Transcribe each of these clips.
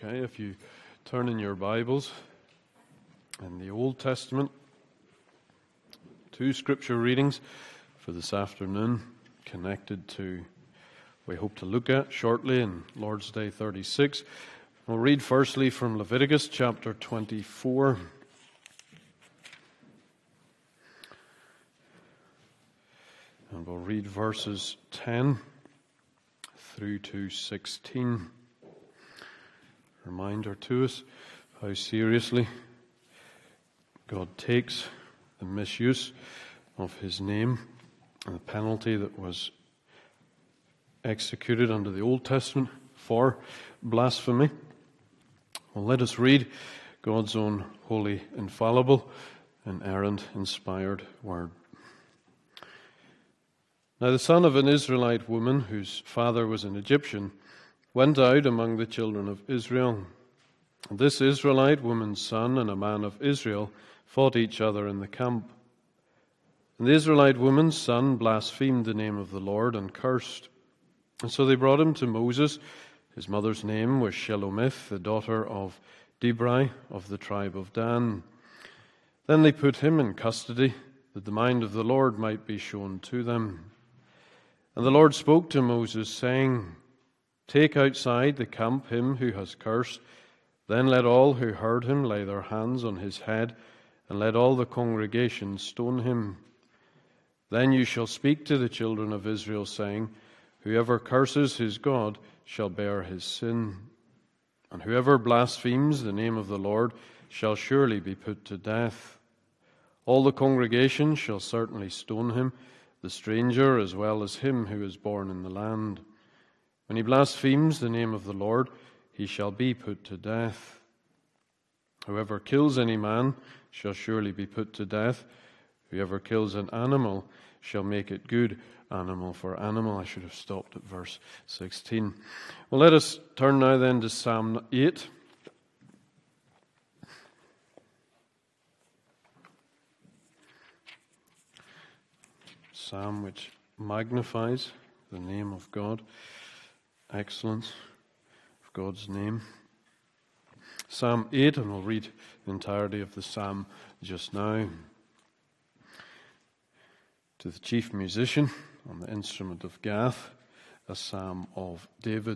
Okay, if you turn in your Bibles in the Old Testament, 2 scripture readings for this afternoon connected to, we hope to look at shortly in Lord's Day 36. We'll read firstly from Leviticus chapter 24. And we'll read verses 10 through to 16. Reminder to us how seriously God takes the misuse of His name and the penalty that was executed under the Old Testament for blasphemy. Well, let us read God's own holy, infallible, inerrant, inspired word. Now the son of an Israelite woman, whose father was an Egyptian, went out among the children of Israel. And this Israelite woman's son and a man of Israel fought each other in the camp. And the Israelite woman's son blasphemed the name of the Lord and cursed. And so they brought him to Moses. His mother's name was Shelomith, the daughter of Dibri of the tribe of Dan. Then they put him in custody, that the mind of the Lord might be shown to them. And the Lord spoke to Moses, saying, Take outside the camp him who has cursed. Then let all who heard him lay their hands on his head, and let all the congregation stone him. Then you shall speak to the children of Israel, saying, Whoever curses his God shall bear his sin. And whoever blasphemes the name of the Lord shall surely be put to death. All the congregation shall certainly stone him, the stranger as well as him who is born in the land. When he blasphemes the name of the Lord, he shall be put to death. Whoever kills any man shall surely be put to death. Whoever kills an animal shall make it good, animal for animal. I should have stopped at verse 16. Well, let us turn now then to Psalm 8. Psalm which magnifies the name of God. Excellence of God's name. Psalm 8, and we'll read the entirety of the psalm just now. To the chief musician on the instrument of Gath, a psalm of David.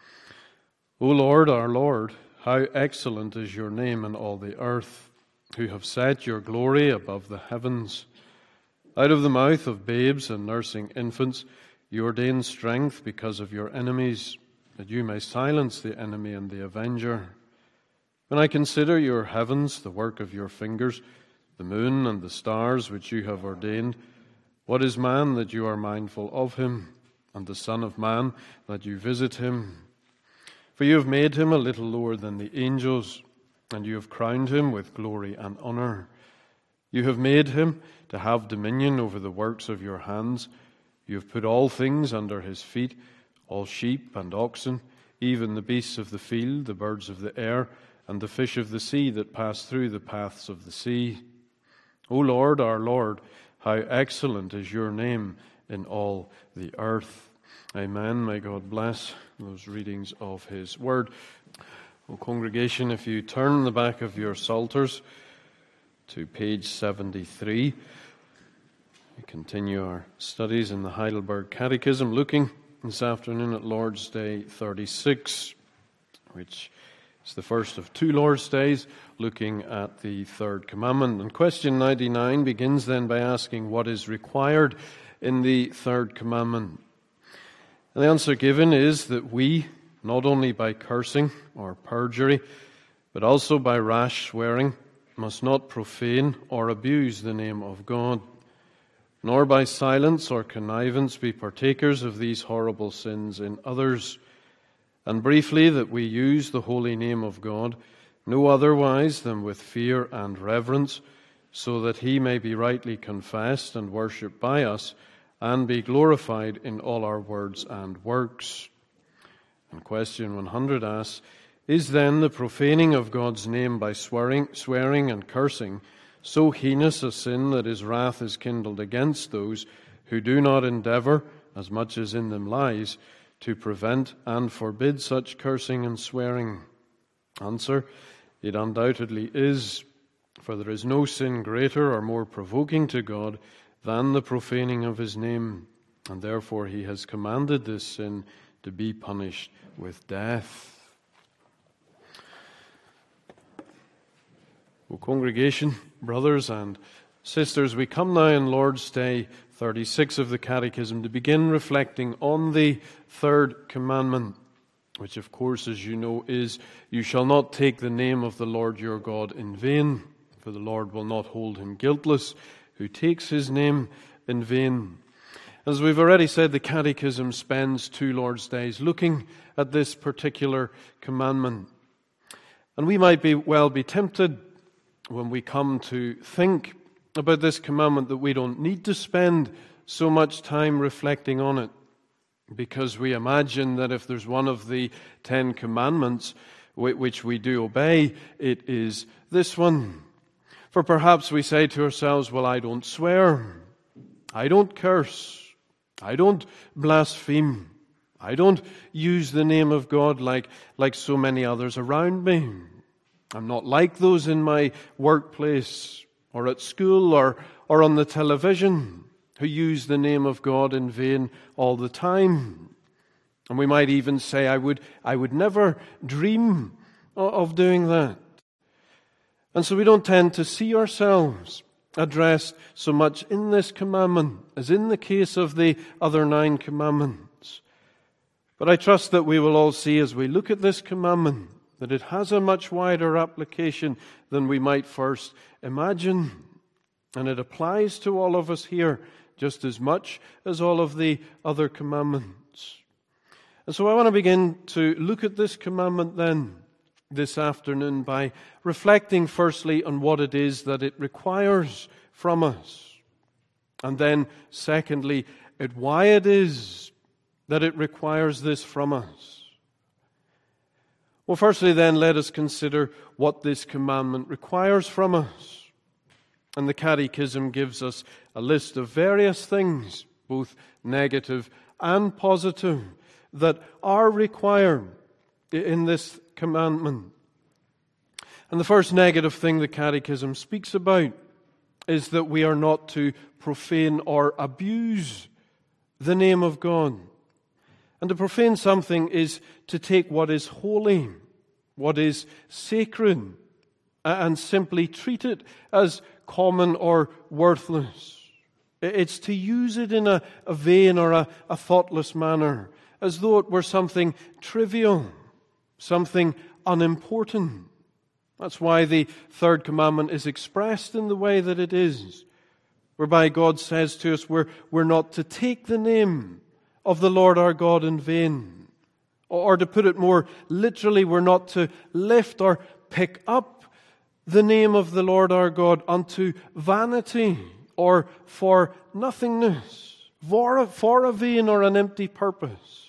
O Lord, our Lord, how excellent is your name in all the earth, who have set your glory above the heavens. Out of the mouth of babes and nursing infants, you ordain strength because of your enemies, that you may silence the enemy and the avenger. When I consider your heavens, the work of your fingers, the moon and the stars which you have ordained, what is man that you are mindful of him, and the son of man that you visit him? For you have made him a little lower than the angels, and you have crowned him with glory and honor. You have made him to have dominion over the works of your hands. You have put all things under his feet, all sheep and oxen, even the beasts of the field, the birds of the air, and the fish of the sea that pass through the paths of the sea. O Lord, our Lord, how excellent is your name in all the earth. Amen. May God bless those readings of his word. Well, congregation, if you turn the back of your psalters to page 73, we continue our studies in the Heidelberg Catechism, looking this afternoon at Lord's Day 36, which is the first of 2 Lord's Days, looking at the third commandment. And question 99 begins then by asking what is required in the third commandment. And the answer given is that we, not only by cursing or perjury, but also by rash swearing, must not profane or abuse the name of God, nor by silence or connivance be partakers of these horrible sins in others. And briefly, that we use the holy name of God no otherwise than with fear and reverence, so that he may be rightly confessed and worshipped by us, and be glorified in all our words and works. And question 100 asks, is then the profaning of God's name by swearing and cursing so heinous a sin that his wrath is kindled against those who do not endeavor, as much as in them lies, to prevent and forbid such cursing and swearing? Answer: it undoubtedly is, for there is no sin greater or more provoking to God than the profaning of his name, and therefore he has commanded this sin to be punished with death. O congregation, brothers and sisters, we come now in Lord's Day 36 of the Catechism to begin reflecting on the third commandment, which of course, as you know, is, "You shall not take the name of the Lord your God in vain, for the Lord will not hold him guiltless who takes his name in vain." As we've already said, the Catechism spends 2 Lord's Days looking at this particular commandment. And we might well be tempted when we come to think about this commandment that we don't need to spend so much time reflecting on it, because we imagine that if there's one of the 10 commandments which we do obey, it is this one. For perhaps we say to ourselves, well, I don't swear, I don't curse, I don't blaspheme, I don't use the name of God like so many others around me. I'm not like those in my workplace or at school or on the television who use the name of God in vain all the time. And we might even say, I would never dream of doing that. And so we don't tend to see ourselves addressed so much in this commandment as in the case of the other 9 commandments. But I trust that we will all see as we look at this commandment that it has a much wider application than we might first imagine. And it applies to all of us here just as much as all of the other commandments. And so I want to begin to look at this commandment then this afternoon by reflecting firstly on what it is that it requires from us. And then secondly, at why it is that it requires this from us. Well, firstly then, let us consider what this commandment requires from us. And the Catechism gives us a list of various things, both negative and positive, that are required in this commandment. And the first negative thing the Catechism speaks about is that we are not to profane or abuse the name of God. And to profane something is to take what is holy, what is sacred, and simply treat it as common or worthless. It's to use it in a vain or a thoughtless manner, as though it were something trivial, something unimportant. That's why the third commandment is expressed in the way that it is, whereby God says to us we're not to take the name of the Lord our God in vain. Or to put it more literally, we're not to lift or pick up the name of the Lord our God unto vanity or for nothingness, for a vain or an empty purpose.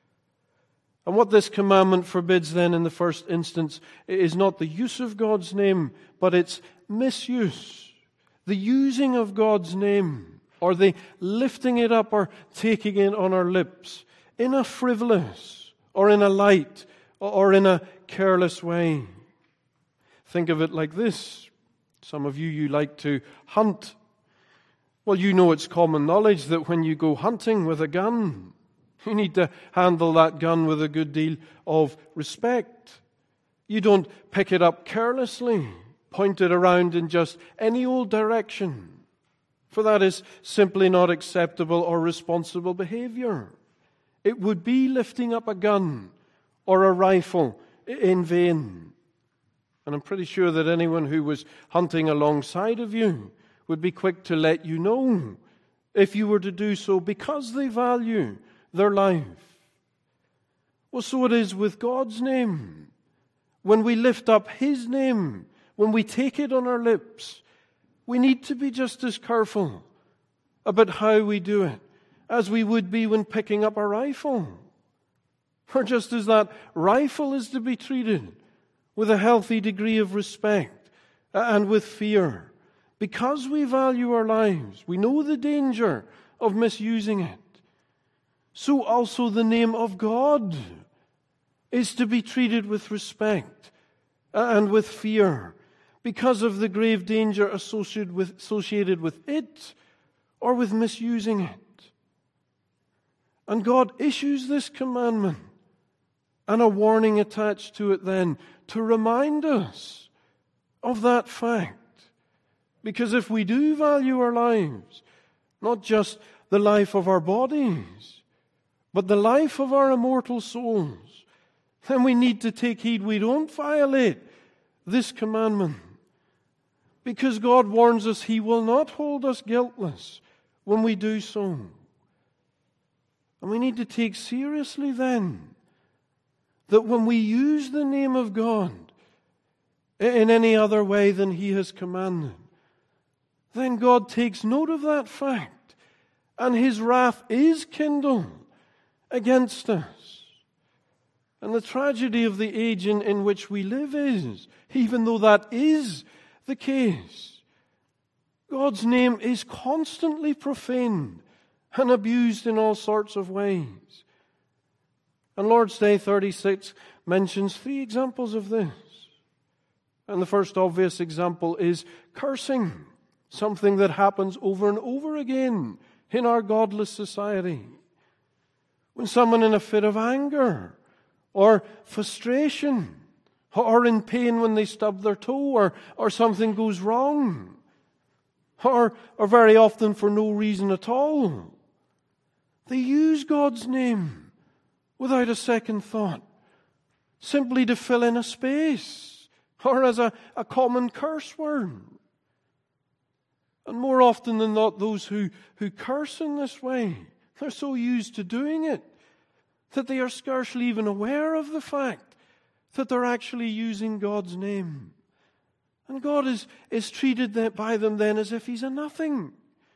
And what this commandment forbids then in the first instance is not the use of God's name, but its misuse, the using of God's name, or the lifting it up or taking it on our lips in a frivolous or in a light or in a careless way. Think of it like this. Some of you like to hunt. Well, you know it's common knowledge that when you go hunting with a gun, you need to handle that gun with a good deal of respect. You don't pick it up carelessly, point it around in just any old direction. For that is simply not acceptable or responsible behavior. It would be lifting up a gun or a rifle in vain. And I'm pretty sure that anyone who was hunting alongside of you would be quick to let you know if you were to do so because they value their life. Well, so it is with God's name. When we lift up His name, when we take it on our lips, we need to be just as careful about how we do it as we would be when picking up a rifle. Or just as that rifle is to be treated with a healthy degree of respect and with fear. Because we value our lives, we know the danger of misusing it. So also the name of God is to be treated with respect and with fear because of the grave danger associated with it or with misusing it. And God issues this commandment and a warning attached to it then to remind us of that fact. Because if we do value our lives, not just the life of our bodies, but the life of our immortal souls, then we need to take heed we don't violate this commandment. Because God warns us He will not hold us guiltless when we do so. And we need to take seriously then that when we use the name of God in any other way than He has commanded, then God takes note of that fact, and His wrath is kindled against us. And the tragedy of the age in which we live is, even though that is the case, God's name is constantly profaned and abused in all sorts of ways. And Lord's Day 36 mentions 3 examples of this. And the first obvious example is cursing, something that happens over and over again in our godless society. When someone in a fit of anger or frustration or in pain when they stub their toe or something goes wrong, or very often for no reason at all, they use God's name without a second thought, simply to fill in a space or as a common curse word. And more often than not, those who curse in this way, they're so used to doing it that they are scarcely even aware of the fact that they're actually using God's name. And God is treated by them then as if He's a nothing.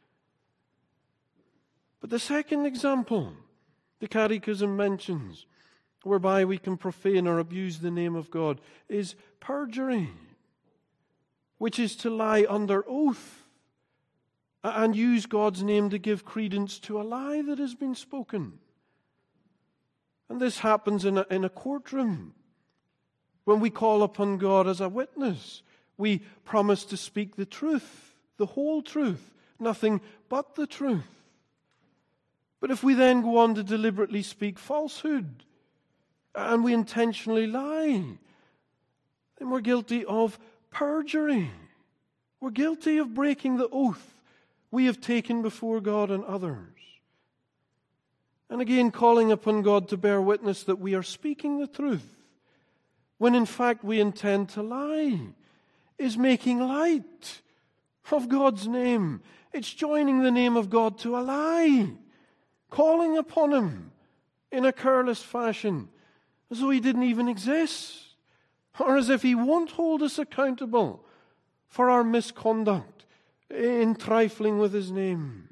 But the second example the Catechism mentions, whereby we can profane or abuse the name of God, is perjury, which is to lie under oath and use God's name to give credence to a lie that has been spoken. And this happens in a courtroom. When we call upon God as a witness, we promise to speak the truth, the whole truth, nothing but the truth. But if we then go on to deliberately speak falsehood, and we intentionally lie, then we're guilty of perjury. We're guilty of breaking the oath we have taken before God and others. And again, calling upon God to bear witness that we are speaking the truth, when in fact we intend to lie, is making light of God's name. It's joining the name of God to a lie, calling upon Him in a careless fashion, as though He didn't even exist, or as if He won't hold us accountable for our misconduct in trifling with His name.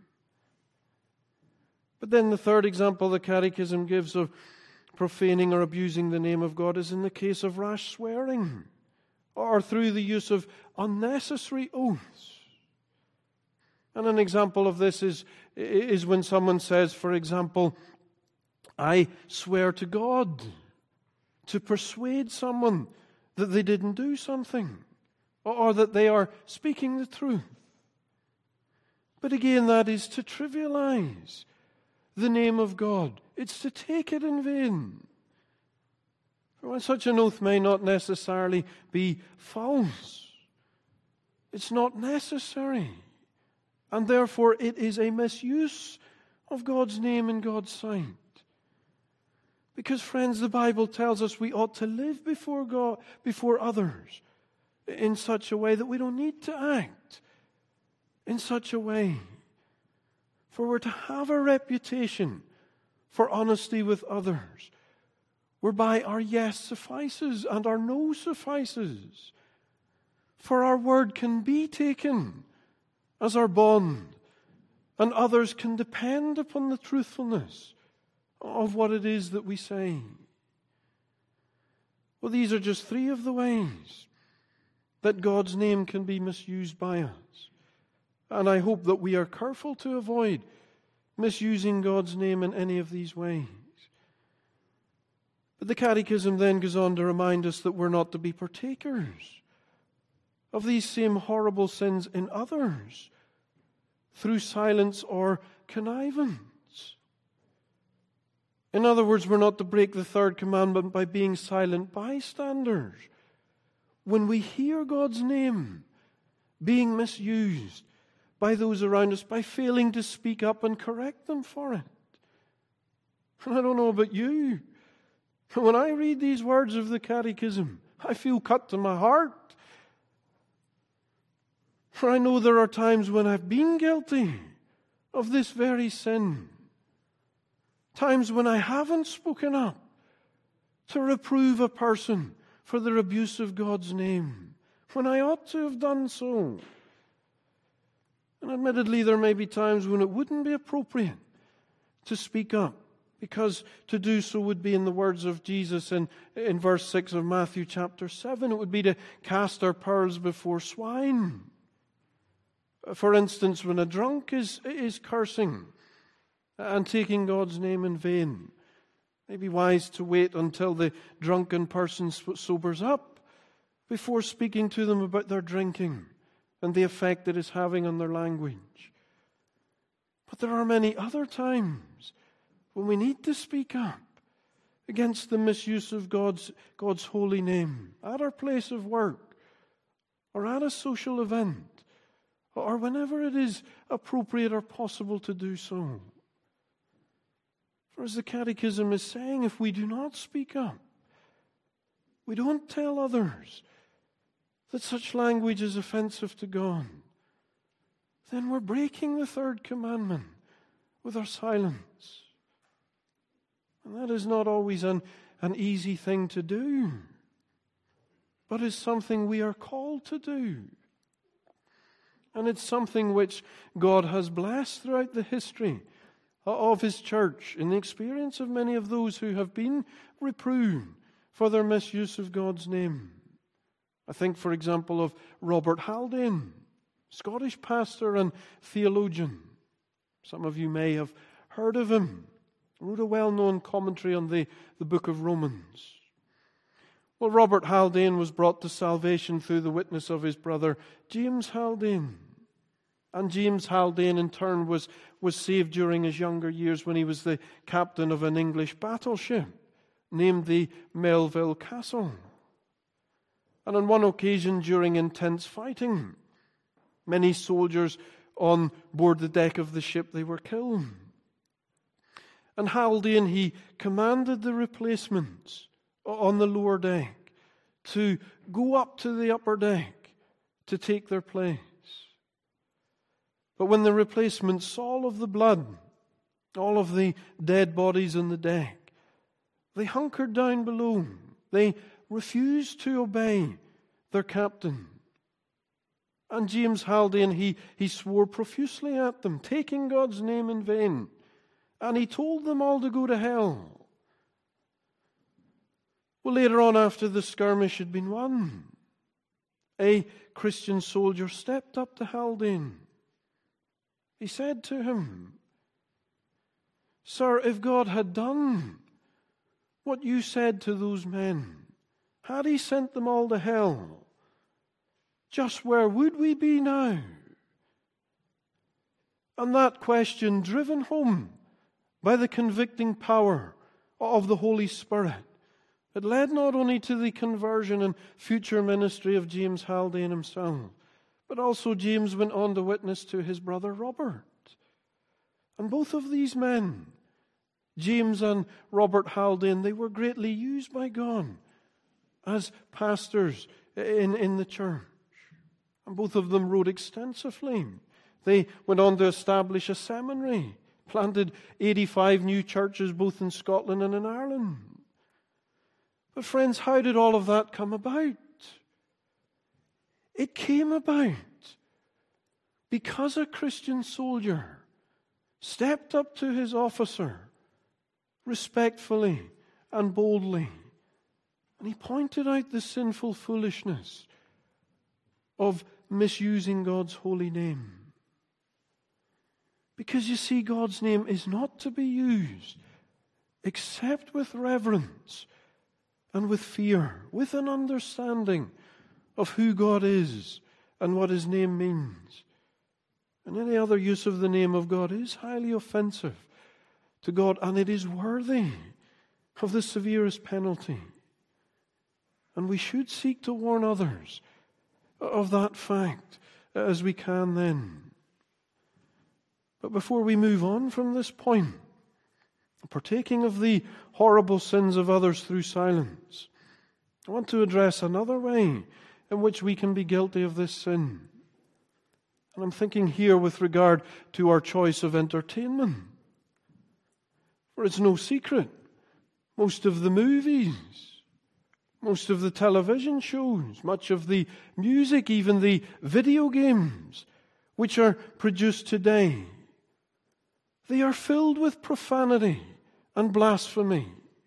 But then the third example the Catechism gives of profaning or abusing the name of God is in the case of rash swearing, or through the use of unnecessary oaths. And an example of this is when someone says, for example, I swear to God, to persuade someone that they didn't do something, or that they are speaking the truth. But again, that is to trivialize the name of God. It's to take it in vain. For when such an oath may not necessarily be false, it's not necessary. And therefore it is a misuse of God's name in God's sight. Because, friends, the Bible tells us we ought to live before God, before others, in such a way that we don't need to act in such a way. For we're to have a reputation for honesty with others, whereby our yes suffices and our no suffices. For our word can be taken as our bond, and others can depend upon the truthfulness of what it is that we say. Well, these are just 3 of the ways that God's name can be misused by us. And I hope that we are careful to avoid misusing God's name in any of these ways. But the Catechism then goes on to remind us that we're not to be partakers of these same horrible sins in others through silence or connivance. In other words, we're not to break the third commandment by being silent bystanders when we hear God's name being misused by those around us, by failing to speak up and correct them for it. And I don't know about you, but when I read these words of the Catechism, I feel cut to my heart. For I know there are times when I've been guilty of this very sin. Times when I haven't spoken up to reprove a person for their abuse of God's name, when I ought to have done so. And admittedly, there may be times when it wouldn't be appropriate to speak up, because to do so would be, in the words of Jesus in verse 6 of Matthew chapter 7, it would be to cast our pearls before swine. For instance, when a drunk is cursing and taking God's name in vain, it may be wise to wait until the drunken person sobers up before speaking to them about their drinking and the effect it is having on their language. But there are many other times when we need to speak up against the misuse of God's holy name at our place of work or at a social event or whenever it is appropriate or possible to do so. For as the Catechism is saying, if we do not speak up, we don't tell others that such language is offensive to God, then we're breaking the third commandment with our silence. And that is not always an easy thing to do, but is something we are called to do. And it's something which God has blessed throughout the history of His church in the experience of many of those who have been reproved for their misuse of God's name. I think, for example, of Robert Haldane, Scottish pastor and theologian. Some of you may have heard of him. He wrote a well-known commentary on the book of Romans. Well, Robert Haldane was brought to salvation through the witness of his brother James Haldane. And James Haldane in turn was saved during his younger years when he was the captain of an English battleship named the Melville Castle. And on one occasion during intense fighting, many soldiers on board the deck of the ship, they were killed. And Haldane, he commanded the replacements on the lower deck to go up to the upper deck to take their place. But when the replacements saw all of the blood, all of the dead bodies on the deck, they hunkered down below. They refused to obey their captain. And James Haldane, he swore profusely at them, taking God's name in vain. And he told them all to go to hell. Well, later on, after the skirmish had been won, a Christian soldier stepped up to Haldane. He said to him, "Sir, if God had done what you said to those men, had He sent them all to hell, just where would we be now?" And that question, driven home by the convicting power of the Holy Spirit, it led not only to the conversion and future ministry of James Haldane himself, but also James went on to witness to his brother Robert. And both of these men, James and Robert Haldane, they were greatly used by God as pastors in the church. And both of them wrote extensively. They went on to establish a seminary, planted 85 new churches both in Scotland and in Ireland. But friends, how did all of that come about? It came about because a Christian soldier stepped up to his officer respectfully and boldly, and he pointed out the sinful foolishness of misusing God's holy name. Because you see, God's name is not to be used except with reverence and with fear, with an understanding of who God is and what His name means. And any other use of the name of God is highly offensive to God, and it is worthy of the severest penalty. And we should seek to warn others of that fact as we can then. But before we move on from this point, partaking of the horrible sins of others through silence, I want to address another way in which we can be guilty of this sin. And I'm thinking here with regard to our choice of entertainment. For it's no secret, most of the movies, most of the television shows, much of the music, even the video games which are produced today, they are filled with profanity and blasphemy.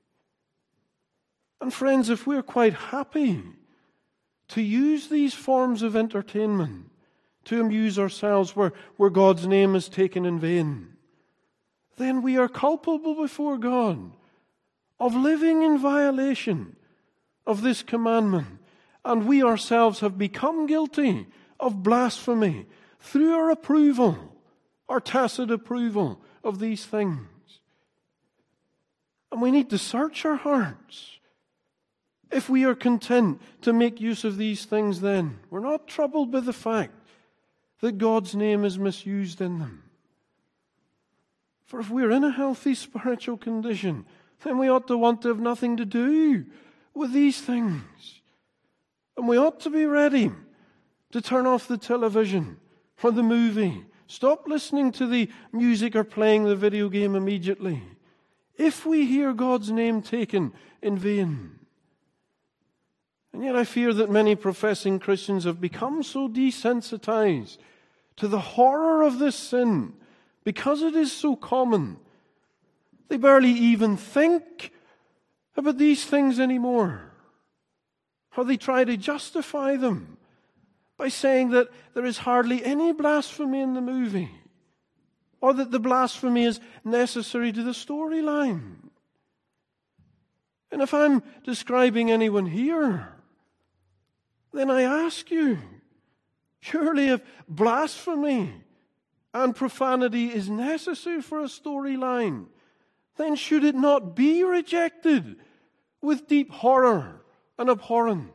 And friends, if we're quite happy to use these forms of entertainment to amuse ourselves where God's name is taken in vain, then we are culpable before God of living in violation of this commandment, and we ourselves have become guilty of blasphemy through our approval, our tacit approval of these things. And we need to search our hearts. If we are content to make use of these things, then we're not troubled by the fact that God's name is misused in them. For if we're in a healthy spiritual condition, then we ought to want to have nothing to do with these things. And we ought to be ready to turn off the television or the movie, stop listening to the music or playing the video game immediately, if we hear God's name taken in vain. And yet I fear that many professing Christians have become so desensitized to the horror of this sin, because it is so common, they barely even think about these things anymore. Or they try to justify them by saying that there is hardly any blasphemy in the movie, or that the blasphemy is necessary to the storyline. And if I'm describing anyone here, then I ask you, surely if blasphemy and profanity is necessary for a storyline, then should it not be rejected with deep horror and abhorrence?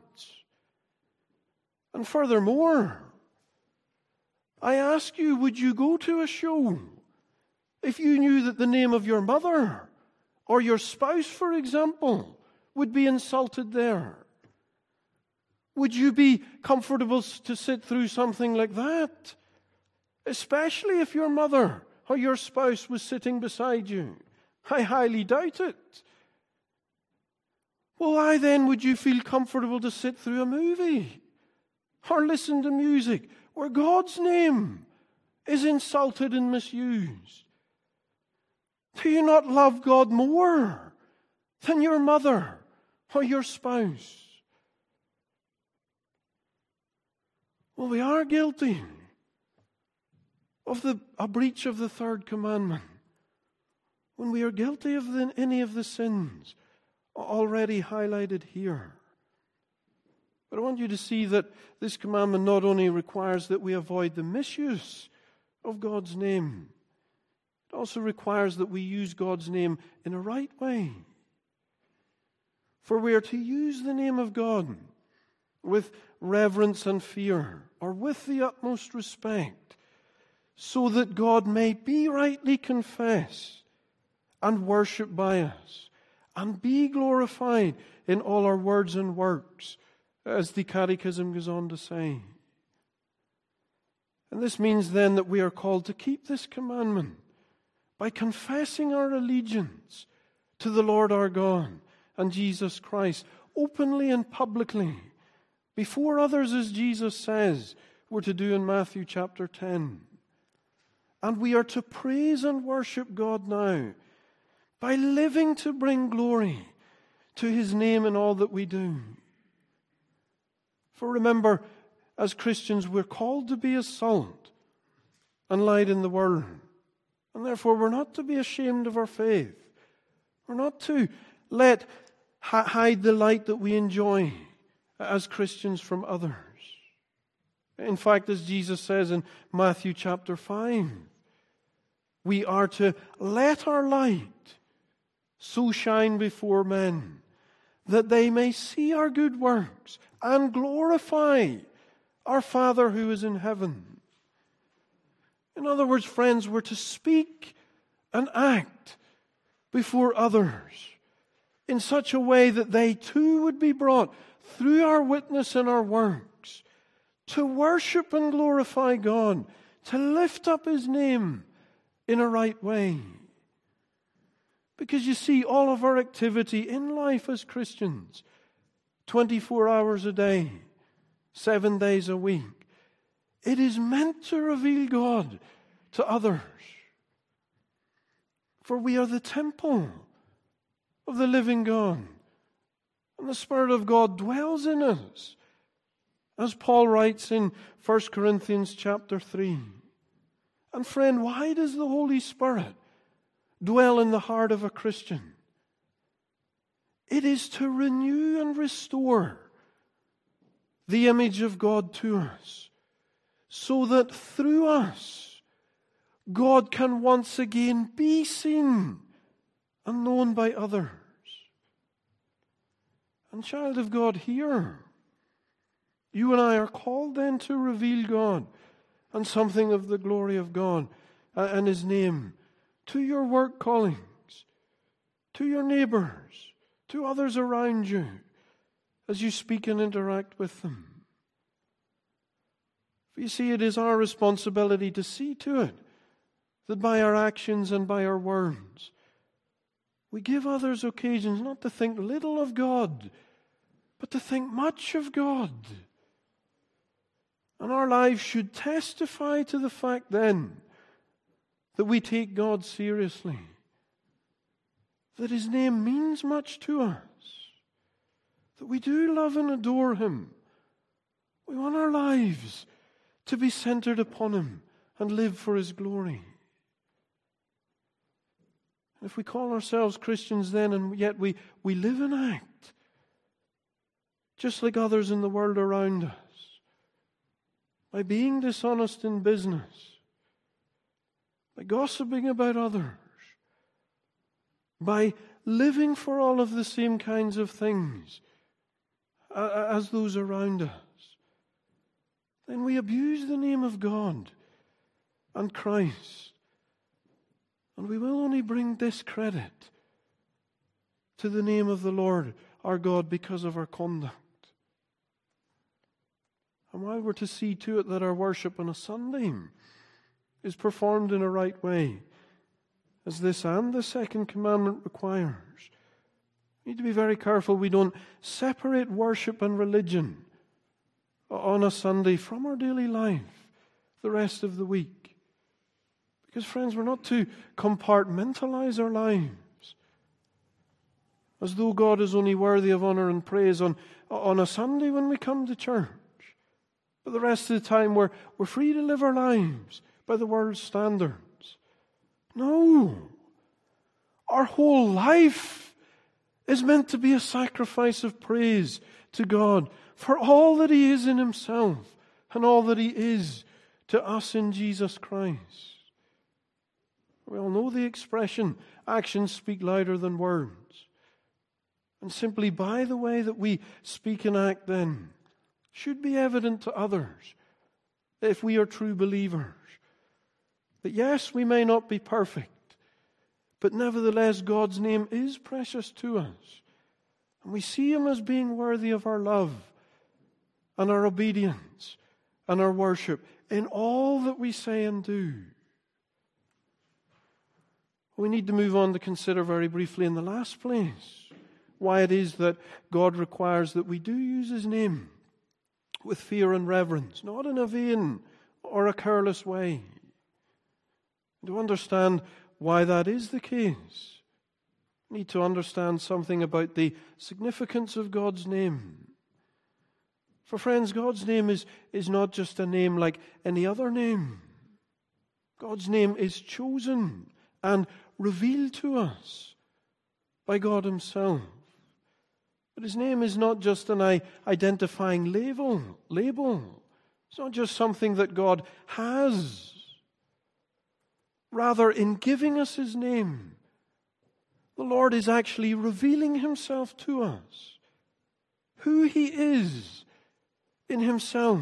And furthermore, I ask you, would you go to a show if you knew that the name of your mother or your spouse, for example, would be insulted there? Would you be comfortable to sit through something like that? Especially if your mother or your spouse was sitting beside you. I highly doubt it. Well, why then would you feel comfortable to sit through a movie or listen to music where God's name is insulted and misused? Do you not love God more than your mother or your spouse? Well, we are guilty of a breach of the third commandment when we are guilty of any of the sins already highlighted here. But I want you to see that this commandment not only requires that we avoid the misuse of God's name, it also requires that we use God's name in a right way. For we are to use the name of God with reverence and fear, or with the utmost respect, so that God may be rightly confessed and worshipped by us, and be glorified in all our words and works, as the Catechism goes on to say. And this means then that we are called to keep this commandment by confessing our allegiance to the Lord our God and Jesus Christ openly and publicly before others, as Jesus says we're to do in Matthew chapter 10. And we are to praise and worship God now by living to bring glory to His name in all that we do. For remember, as Christians, we're called to be as salt and light in the world. And therefore, we're not to be ashamed of our faith. We're not to let hide the light that we enjoy as Christians from others. In fact, as Jesus says in Matthew chapter 5, we are to let our light so shine before men that they may see our good works and glorify our Father who is in heaven. In other words, friends, we're to speak and act before others in such a way that they too would be brought through our witness and our works to worship and glorify God, to lift up His name in a right way. Because you see, all of our activity in life as Christians, 24 hours a day, 7 days a week, it is meant to reveal God to others. For we are the temple of the living God, and the Spirit of God dwells in us, as Paul writes in 1 Corinthians chapter 3. And friend, why does the Holy Spirit dwell in the heart of a Christian? It is to renew and restore the image of God to us, so that through us, God can once again be seen and known by others. And child of God, here, you and I are called then to reveal God and something of the glory of God and His name to your work callings, to your neighbors, to others around you, as you speak and interact with them. For you see, it is our responsibility to see to it that by our actions and by our words, we give others occasions not to think little of God, but to think much of God. And our lives should testify to the fact then that we take God seriously, that His name means much to us, that we do love and adore Him. We want our lives to be centered upon Him and live for His glory. And if we call ourselves Christians then, and yet we live and act just like others in the world around us, by being dishonest in business, by gossiping about others, by living for all of the same kinds of things as those around us, then we abuse the name of God and Christ, and we will only bring discredit to the name of the Lord our God because of our conduct. And while we're to see to it that our worship on a Sunday is performed in a right way, as this and the second commandment requires, we need to be very careful we don't separate worship and religion on a Sunday from our daily life the rest of the week. Because, friends, we're not to compartmentalize our lives as though God is only worthy of honor and praise on a Sunday when we come to church. But the rest of the time we're free to live our lives by the world's standards. No. Our whole life is meant to be a sacrifice of praise to God for all that He is in Himself and all that He is to us in Jesus Christ. We all know the expression, actions speak louder than words. And simply by the way that we speak and act then, should be evident to others, if we are true believers, that yes, we may not be perfect, but nevertheless God's name is precious to us. And we see Him as being worthy of our love and our obedience and our worship in all that we say and do. We need to move on to consider very briefly in the last place why it is that God requires that we do use His name with fear and reverence, not in a vain or a careless way. To understand why that is the case, we need to understand something about the significance of God's name. For friends, God's name is not just a name like any other name. God's name is chosen and revealed to us by God Himself. But His name is not just an identifying label. It's not just something that God has. Rather, in giving us His name, the Lord is actually revealing Himself to us, who He is in Himself.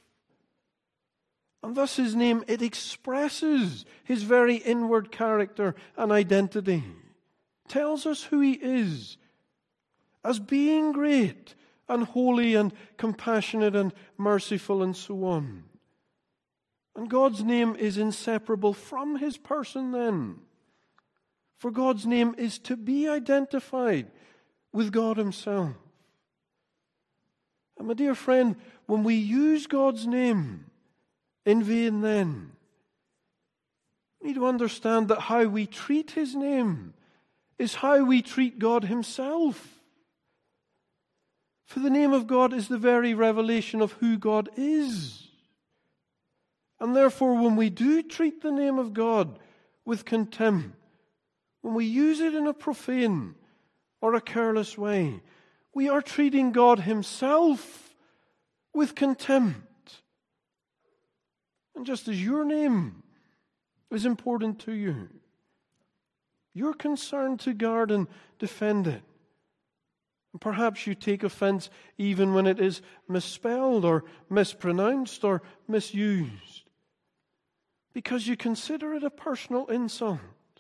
And thus His name, it expresses His very inward character and identity. Tells us who He is as being great and holy and compassionate and merciful and so on. And God's name is inseparable from His person then. For God's name is to be identified with God Himself. And my dear friend, when we use God's name in vain then, we need to understand that how we treat His name is how we treat God Himself. For the name of God is the very revelation of who God is. And therefore, when we do treat the name of God with contempt, when we use it in a profane or a careless way, we are treating God Himself with contempt. And just as your name is important to you, you're concerned to guard and defend it. And perhaps you take offense even when it is misspelled or mispronounced or misused, because you consider it a personal insult.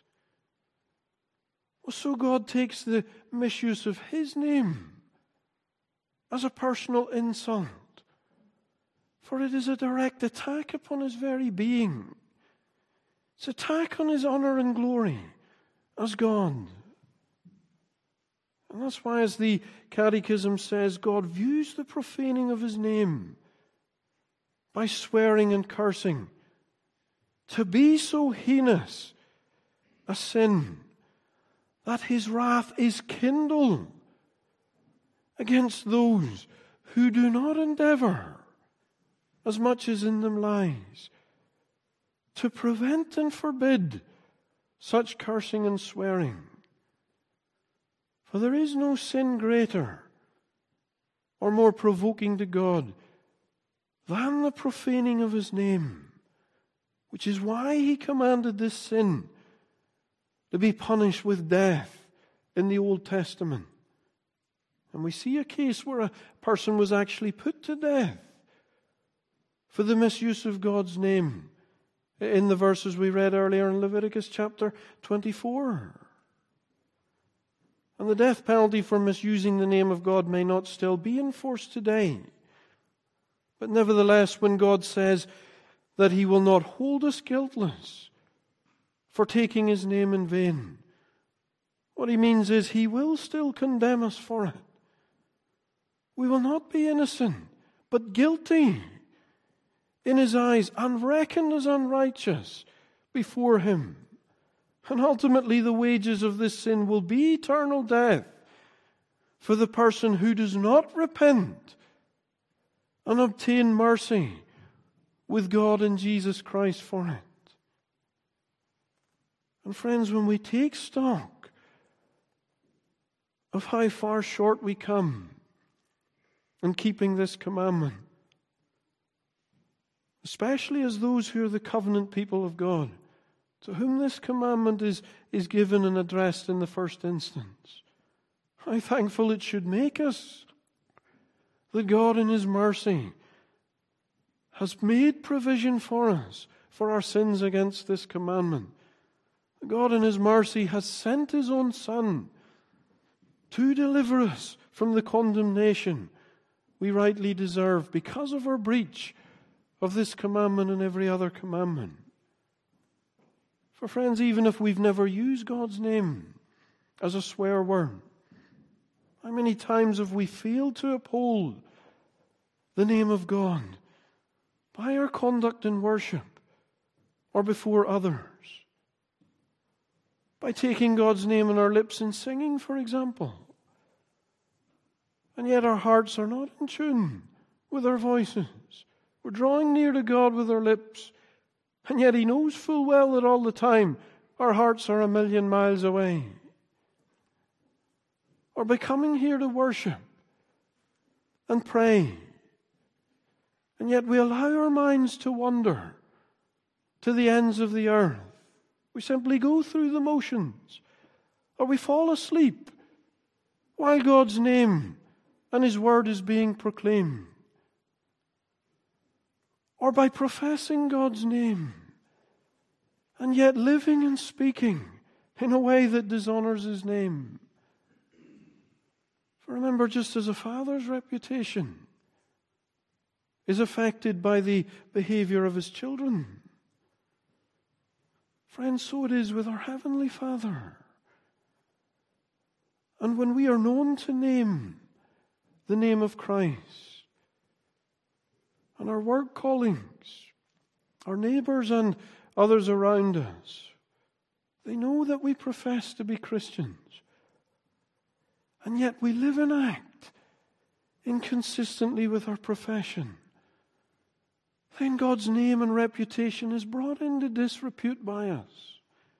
Well, so God takes the misuse of His name as a personal insult, for it is a direct attack upon His very being. It's an attack on His honor and glory as God. And that's why, as the Catechism says, God views the profaning of His name by swearing and cursing to be so heinous a sin that His wrath is kindled against those who do not endeavor, as much as in them lies, to prevent and forbid such cursing and swearing. For there is no sin greater or more provoking to God than the profaning of His name, which is why He commanded this sin to be punished with death in the Old Testament. And we see a case where a person was actually put to death for the misuse of God's name in the verses we read earlier in Leviticus chapter 24. And the death penalty for misusing the name of God may not still be enforced today. But nevertheless, when God says that He will not hold us guiltless for taking His name in vain, what He means is He will still condemn us for it. We will not be innocent, but guilty in His eyes and reckoned as unrighteous before Him. And ultimately the wages of this sin will be eternal death for the person who does not repent and obtain mercy with God and Jesus Christ for it. And friends, when we take stock of how far short we come in keeping this commandment, especially as those who are the covenant people of God, to whom this commandment is given and addressed in the first instance, how thankful it should make us that God in His mercy has made provision for us for our sins against this commandment. God in His mercy has sent His own Son to deliver us from the condemnation we rightly deserve because of our breach of this commandment and every other commandment. For friends, even if we've never used God's name as a swear word, how many times have we failed to uphold the name of God by our conduct in worship or before others? By taking God's name on our lips in singing, for example. And yet our hearts are not in tune with our voices. We're drawing near to God with our lips, and yet He knows full well that all the time our hearts are 1,000,000 miles away. Or by coming here to worship and pray. And yet we allow our minds to wander to the ends of the earth. We simply go through the motions, or we fall asleep while God's name and His word is being proclaimed. Or by professing God's name and yet living and speaking in a way that dishonors His name. For remember, just as a father's reputation is affected by the behavior of his children, friends, so it is with our Heavenly Father. And when we are known to name the name of Christ, and our work callings, our neighbours and others around us, they know that we profess to be Christians, and yet we live and act inconsistently with our profession, then God's name and reputation is brought into disrepute by us.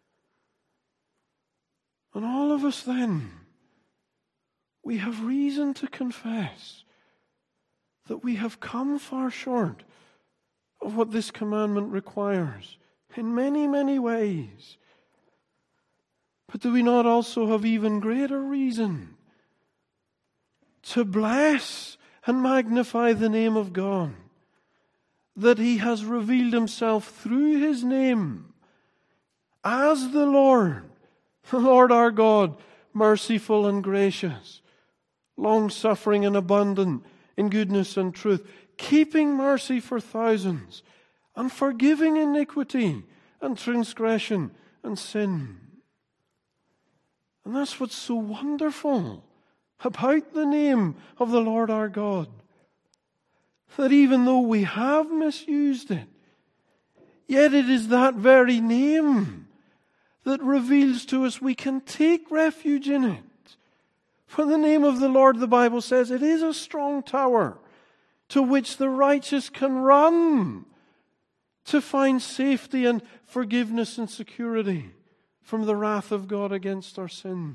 And all of us then, we have reason to confess that we have come far short of what this commandment requires in many, many ways. But do we not also have even greater reason to bless and magnify the name of God, that He has revealed Himself through His name as the Lord our God, merciful and gracious, long-suffering and abundant in goodness and truth, keeping mercy for thousands, and forgiving iniquity and transgression and sin. And that's what's so wonderful about the name of the Lord our God, that even though we have misused it, yet it is that very name that reveals to us we can take refuge in it. For the name of the Lord, the Bible says, it is a strong tower to which the righteous can run to find safety and forgiveness and security from the wrath of God against our sins.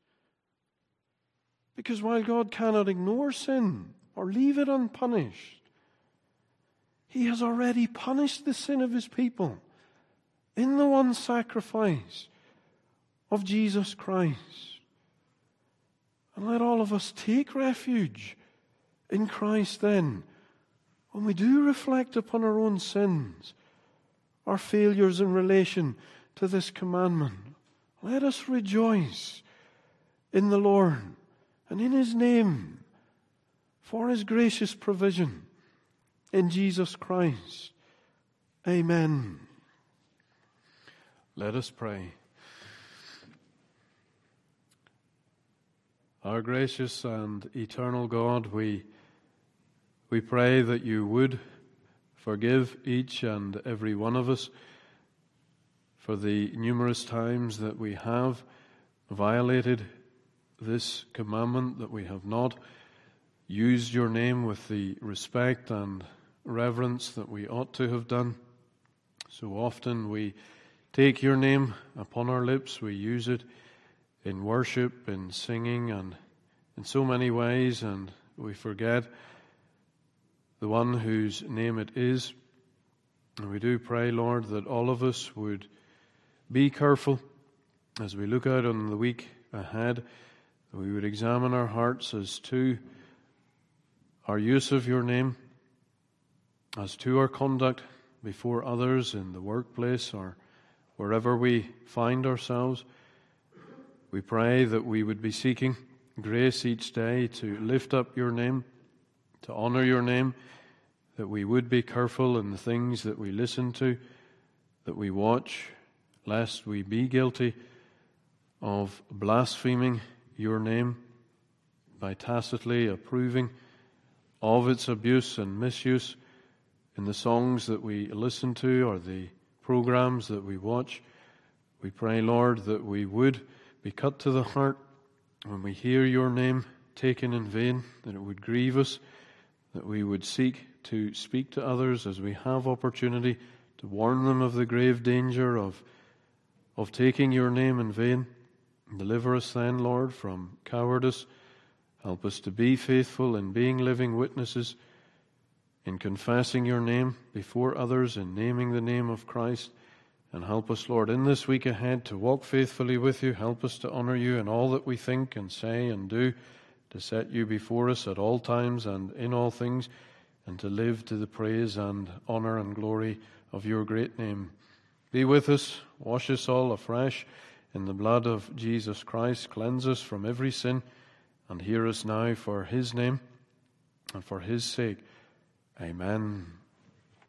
Because while God cannot ignore sin or leave it unpunished, He has already punished the sin of His people in the one sacrifice of Jesus Christ. And let all of us take refuge in Christ then, when we do reflect upon our own sins, our failures in relation to this commandment. Let us rejoice in the Lord and in His name for His gracious provision in Jesus Christ. Amen. Let us pray. Our gracious and eternal God, we pray that You would forgive each and every one of us for the numerous times that we have violated this commandment, that we have not used Your name with the respect and reverence that we ought to have done. So often we take Your name upon our lips, we use it in worship, in singing, and in so many ways, and we forget the one whose name it is. And we do pray, Lord, that all of us would be careful as we look out on the week ahead, that we would examine our hearts as to our use of Your name, as to our conduct before others in the workplace or wherever we find ourselves. We pray that we would be seeking grace each day to lift up Your name, to honor Your name, that we would be careful in the things that we listen to, that we watch, lest we be guilty of blaspheming Your name by tacitly approving of its abuse and misuse in the songs that we listen to or the programs that we watch. We pray, Lord, that we would be cut to the heart when we hear Your name taken in vain, that it would grieve us, that we would seek to speak to others as we have opportunity to warn them of the grave danger of taking Your name in vain. Deliver us then, Lord, from cowardice Help us to be faithful in being living witnesses, in confessing your name before others, in naming the name of Christ. And help us, Lord, in this week ahead to walk faithfully with you. Help us to honor you in all that we think and say and do, to set you before us at all times and in all things, and to live to the praise and honor and glory of your great name. Be with us, wash us all afresh in the blood of Jesus Christ, cleanse us from every sin, and hear us now for his name and for his sake. Amen.